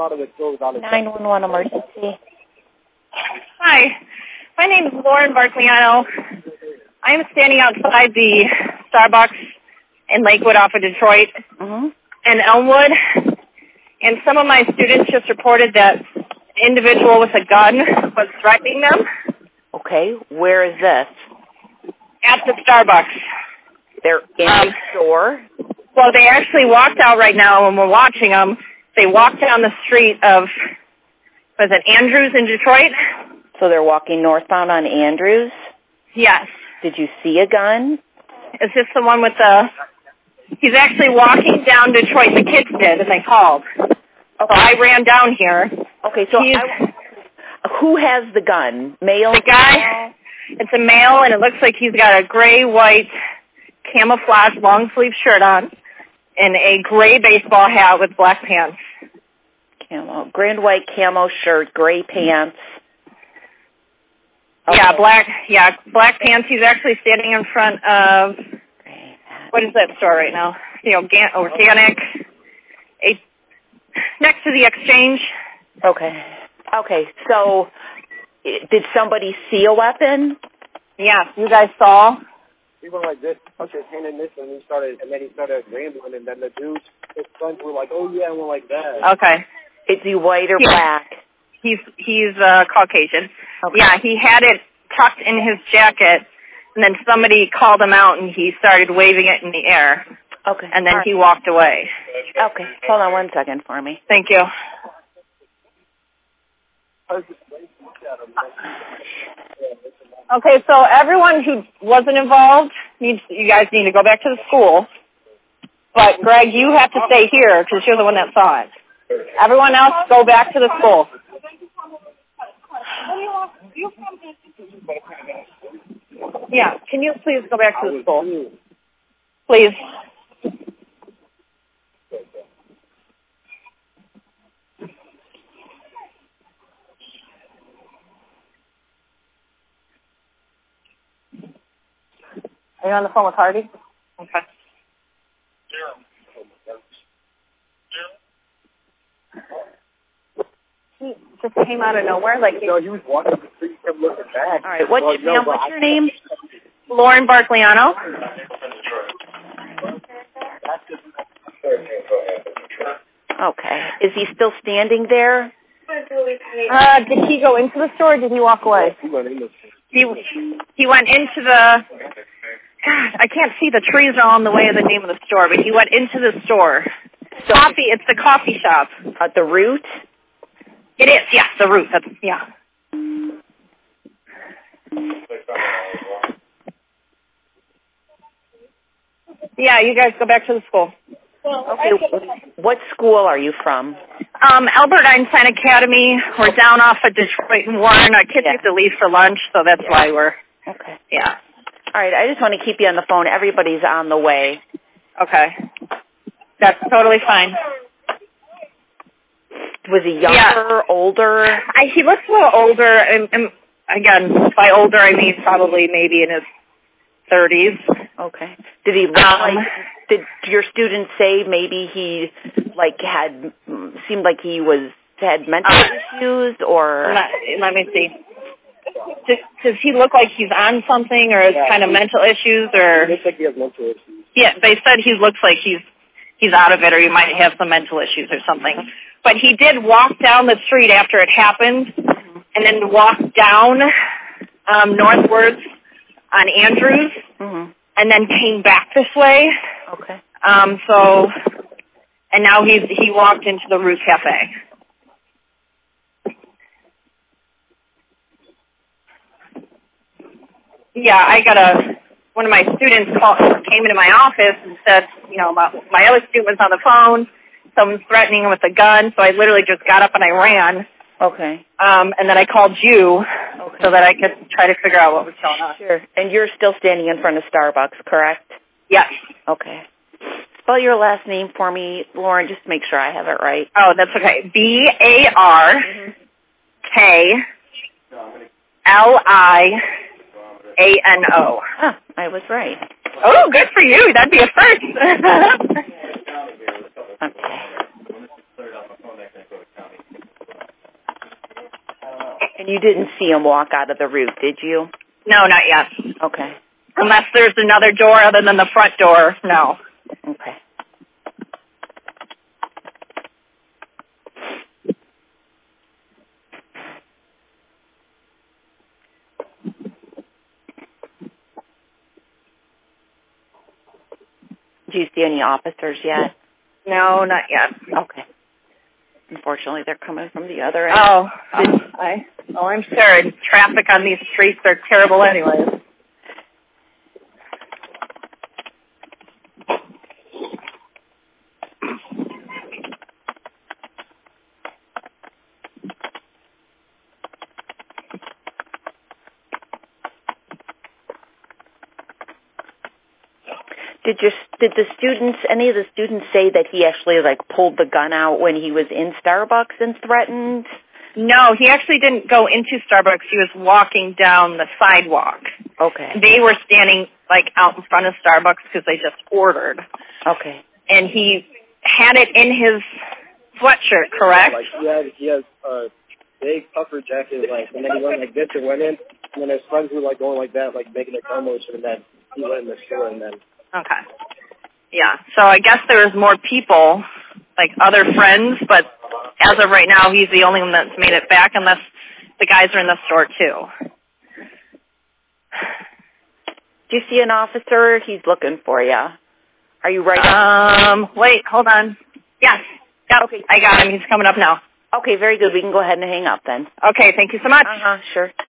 911 emergency. Hi, my name is Lauren Barcliano. I am standing outside the Starbucks in Lakewood off of Detroit and Elmwood, and some of my students just reported that an individual with a gun was threatening them. Okay, where is this? At the Starbucks. They're in the store? Well, they actually walked out right now, and we're watching them. They walked down the street of, was it Andrews in Detroit? So they're walking northbound on Andrews? Yes. Did you see a gun? Is this the one with the... He's actually walking down Detroit. The kids did, and they called. Okay. So I ran down here. Okay, so who has the gun? Male? The guy, it's a male, and it looks like he's got a gray-white camouflage long-sleeve shirt on and a gray baseball hat with black pants. Gray and white camo shirt, gray pants. Okay. Yeah, black pants. He's actually standing in front of, what is that store right now? Organic, next to the Exchange. Okay, so did somebody see a weapon? Yeah, you guys saw? He went like this, punched his hand in this, and then he started rambling, and then the dudes, his sons were like, oh yeah, and went like that. Okay. Is he white or black? He's Caucasian. Okay. Yeah, he had it tucked in his jacket, and then somebody called him out, and he started waving it in the air. Okay. And then he walked away. Okay. Hold on one second for me. Thank you. Okay, so everyone who wasn't involved, you guys need to go back to the school. But, Greg, you have to stay here because you're the one that saw it. Everyone else, go back to the school. Yeah, can you please go back to the school? Please. Are you on the phone with Hardy? Okay. He just came out of nowhere, he was walking the street, kept looking back. All right, what's your name? Lauren Barcliano. Okay. Is he still standing there? Did he go into the store or did he walk away? He went in the store. He went into the... God, I can't see. The trees are all in the way of the name of the store, but he went into the store. It's the coffee shop. At the Root? It is, yes, the Root. Yeah. Yeah, you guys go back to the school. Okay, what school are you from? Albert Einstein Academy. We're down off of Detroit and Warren. Our kids have to leave for lunch, so that's why we're... Okay. Yeah. All right, I just want to keep you on the phone. Everybody's on the way. Okay. That's totally fine. Was he younger, older? He looks a little older, and again, by older I mean probably maybe in his 30s. Okay. Did he look did your students say maybe he seemed like he had mental issues, or? Let me see. Does he look like he's on something, or is kind of mental issues, or? He looks like he has mental issues. Yeah, they said he looks like he's out of it, or he might have some mental issues or something. But he did walk down the street after it happened, and then walk down northwards on Andrews, and then came back this way. Okay. And now he walked into the Root Cafe. Yeah, one of my students came into my office and said, my other student was on the phone, someone's threatening him with a gun, so I literally just got up and I ran. Okay. And then I called you so that I could try to figure out what was going on. Sure. And you're still standing in front of Starbucks, correct? Yes. Okay. Spell your last name for me, Lauren, just to make sure I have it right. Oh, that's okay. BARKLIANO. Huh, I was right. Oh, good for you. That'd be a first. Okay. And you didn't see him walk out of the roof, did you? No, not yet. Okay. Unless there's another door other than the front door, no. Okay. Do you see any officers yet? No, not yet. Okay. Unfortunately, they're coming from the other end. Oh, I'm sorry. Traffic on these streets are terrible anyways. Did the students, any of the students say that he actually pulled the gun out when he was in Starbucks and threatened? No, he actually didn't go into Starbucks. He was walking down the sidewalk. Okay. They were standing out in front of Starbucks because they just ordered. Okay. And he had it in his sweatshirt, correct? He has a big puffer jacket, and then he went like this and went in, and then his friends were going like that, making a gun motion, and then he went in the store and then. Okay. Yeah, so I guess there was more people, other friends, but as of right now, he's the only one that's made it back unless the guys are in the store too. Do you see an officer? He's looking for you. Are you right? Wait, hold on. Yes. Yep, okay. I got him. He's coming up now. Okay, very good. We can go ahead and hang up then. Okay, thank you so much. Sure.